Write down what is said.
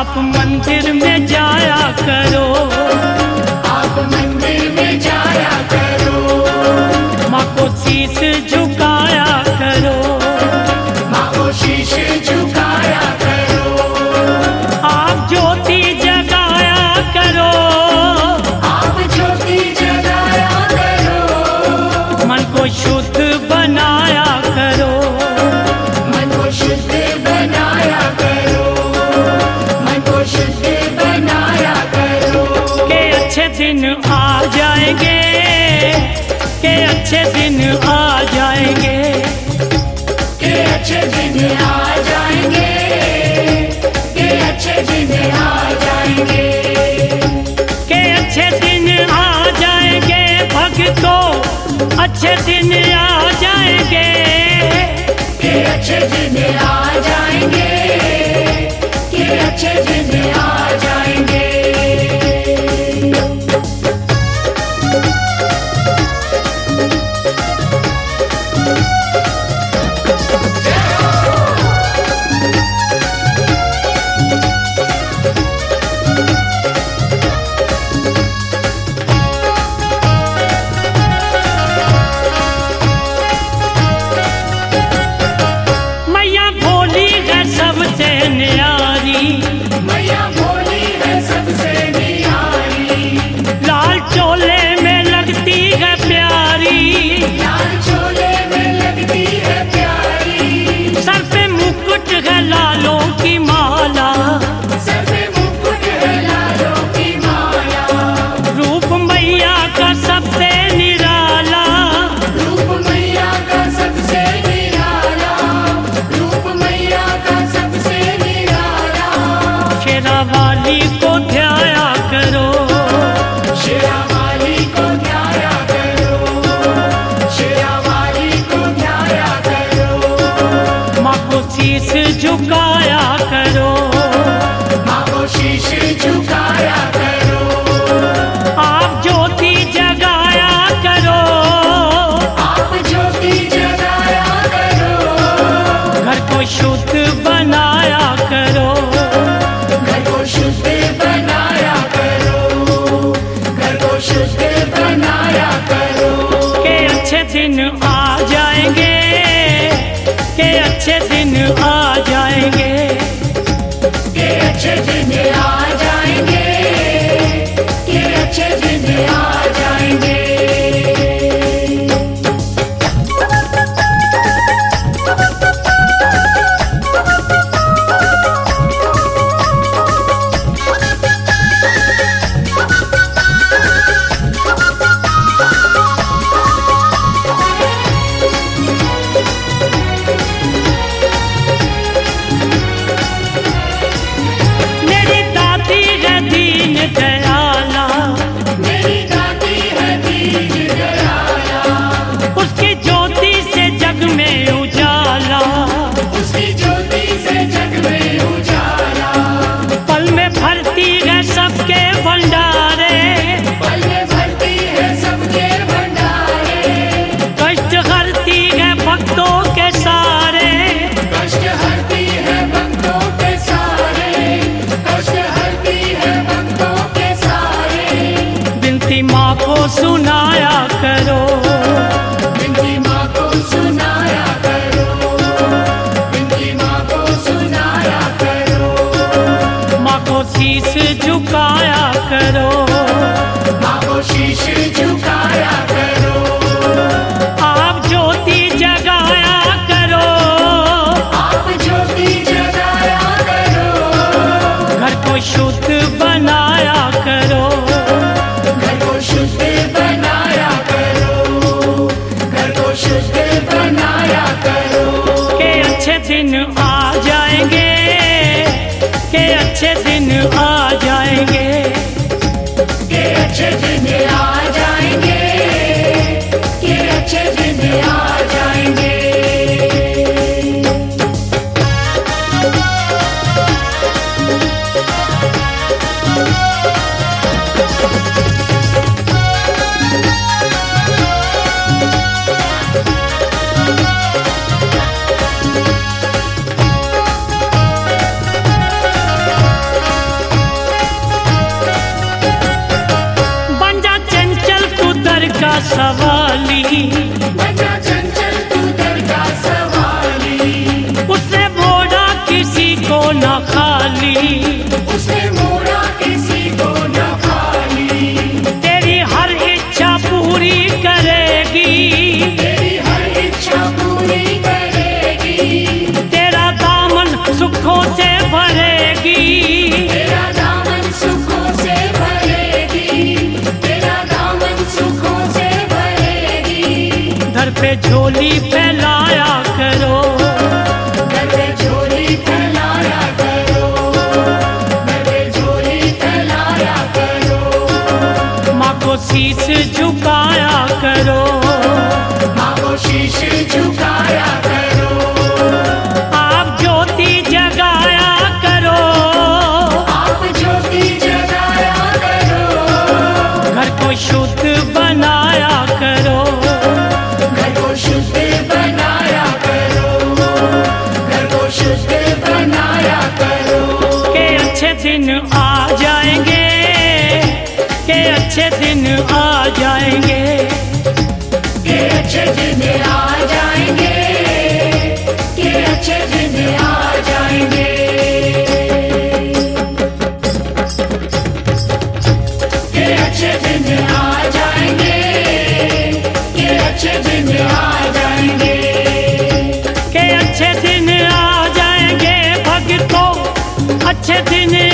आप मंदिर में जाया करो, आप मंदिर में जाया करो, माँ को शीश झुकाया करो, माँ को शीश झुकाया करो, आप ज्योति जगाया करो, आप ज्योति जगाया करो, मन को शुद्ध बनाया करो, मन को शुद्ध बनाया करो, मन को शुद्ध बनाया करो, के अच्छे दिन आ जाएंगे, के अच्छे दिन आ जाएंगे, के अच्छे दिन आ जाएंगे, के अच्छे दिन आ जाएंगे, के अच्छे दिन आ जाएंगे, भक्तों अच्छे दिन आ जाएंगे, के अच्छे दिन आ जाएंगे, के अच्छे दिन आ जाएंगे। मैया भोली है सबसे न्यारी, मैया भोली है सबसे निहारी, लाल चोले में लगती है प्यारी, लाल चोले में लगती है प्यारी, सर पे मुकुट है लालों की माला, सर पे मुकुट है लालों की माला, रूप मैया का सबसे निराला, रूप मैया का सबसे निराला, रूप मैया का सबसे निराला, शेरा वाली को ध्याया करो, शेरा वाली को ध्याया करो, शेरा वाली को ध्याया करो, माँ को शीश झुकाया करो, माँ को शीश झुकाया करो, आप ज्योति जगाया करो, आप ज्योति जगाया करो, घर को शुद्ध बनाया करो, घर को शुद्ध बनाया करो, घर को शुद्ध बनाया करो, के अच्छे दिन आ जाएंगे, के अच्छे दिन आ जाएंगे, के अच्छे दिन आ जाएंगे, के अच्छे दिन आ जाएंगे। मेरी दादी है दीन दयाला, मेरी दादी है दीन दयाला, उसकी ज्योति से जग में उजाला, उसकी ज्योति से जग में उजाला, पल में भरती है सबके भंडारे, पल में भरती है सबके भंडारे, कष्ट हरती है भक्तों के सारे, कष्ट हरती है भक्तों के सारे, कष्ट हरती है भक्तों के सारे, बिनती माँ को सुनाया करो, बिनती माँ को सुनाया करो, बिनती माँ को सुनाया करो, माँ को शीश झुकाया करो, माँ को शीश झुकाया करो, आप ज्योति जगाया करो, आप ज्योति जगाया करो, घर को शुद्ध बनाया करो, घर को शुद्ध बनाया करो, घर को शुद्ध बनाया करो, के अच्छे दिन आ जाएंगे, के अच्छे दिन आ जाएंगे, के अच्छे दिन आ जाएंगे, के अच्छे दिन आ जाएंगे। बचा चंचल तू दरगाह सवाली, उसने मोड़ा किसी को न खाली, उसने मोड़ा किसी को न खाली, तेरी हर इच्छा पूरी करेगी, तेरी हर इच्छा पूरी करेगी, तेरा दामन सुखों से भरेगी, तेरा दामन सुखों से भरेगी, तेरा दामन सुखों से भरेगी। घर पे झोली फैलाया करो, घर पे झोली फैलाया करो, घर पे झोली फैलाया करो, माँ को शीश झुकाया करो, माँ को शीश झुकाया करो, आप ज्योति जगाया करो, आप ज्योति जगाया करो, घर को शुद्ध बनाया करो, घर को शुद्ध बनाया करो, घर को शुद्ध बनाया करो। के अच्छे दिन आ जाएंगे, के अच्छे दिन आ जाएंगे, के अच्छे दिन आ जाएंगे, के अच्छे दिन आ जाएंगे, के अच्छे दिन आ जाएंगे, के अच्छे दिन आ जाएंगे, के अच्छे दिन आ जाएंगे, भक्तों अच्छे दिन